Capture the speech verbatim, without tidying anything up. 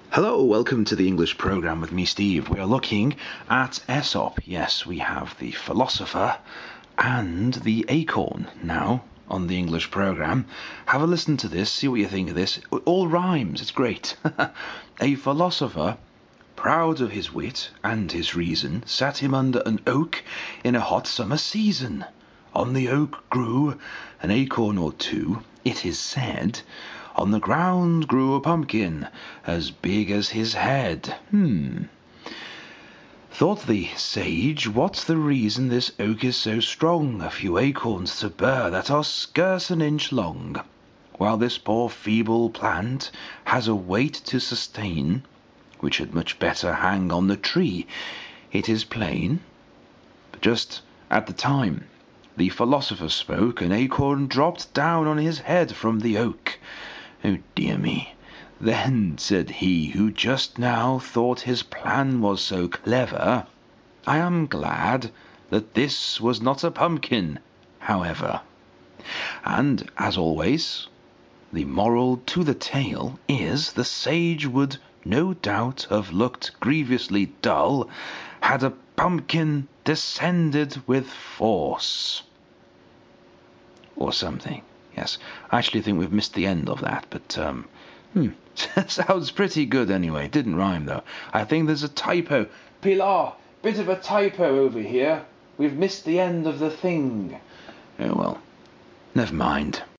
Hello, welcome to the English program with me, Steve. We are looking at Aesop. Yes, we have the philosopher and the acorn now on the English program. Have a listen to this, see what you think of this. It all rhymes, it's great. A philosopher, proud of his wit and his reason, sat him under an oak in a hot summer season. On the oak grew an acorn or two, it is said. On the ground grew a pumpkin as big as his head. Hmm. Thought the sage, what's the reason this oak is so strong? A few acorns to bear that are scarce an inch long, while this poor feeble plant has a weight to sustain, which had much better hang on the tree. It is plain. But just at the time the philosopher spoke, an acorn dropped down on his head from the oak. Oh dear me. Then said he who just now thought his plan was so clever, I am glad that this was not a pumpkin, however. And, as always, the moral to the tale is the sage would no doubt have looked grievously dull had a pumpkin descended with force. Or something. Yes, I actually think we've missed the end of that, but, um, hmm, sounds pretty good anyway. It didn't rhyme, though. I think there's a typo. Pilar, bit of a typo over here. We've missed the end of the thing. Oh, well, never mind.